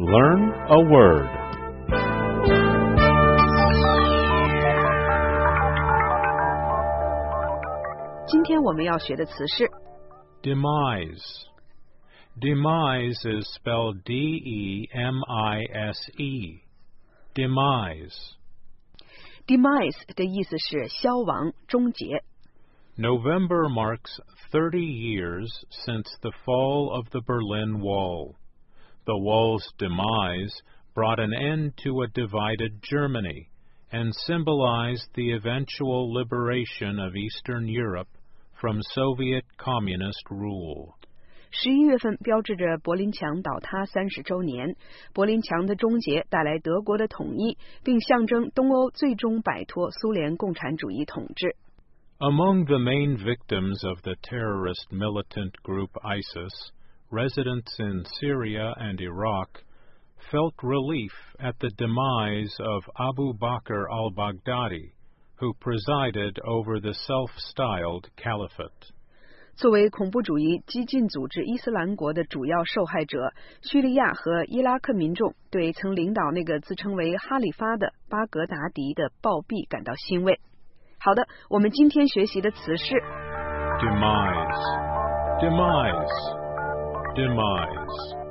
Learn a word. Demise. Demise is spelled D-E-M-I-S-E. Demise. Demise 的意思是消亡、终结。 November marks 30 years since the fall of the Berlin Wall. The wall's demise brought an end to a divided Germany and symbolized the eventual liberation of Eastern Europe from Soviet communist rule. 11月份标志着柏林墙倒塌30周年，柏林墙的终结带来德国的统一，并象征东欧最终摆脱苏联共产主义统治。 Among the main victims of the terrorist militant group ISIS, residents in Syria and Iraq felt relief at the demise of Abu Bakr al-Baghdadi, who presided over the self-styled caliphate. 作为恐怖主义激进组织伊斯兰国的主要受害者，叙利亚和伊拉克民众对曾领导那个自称为哈里发的巴格达迪的暴毙感到欣慰。好的，我们今天学习的词是 Demise. Demise. Demise.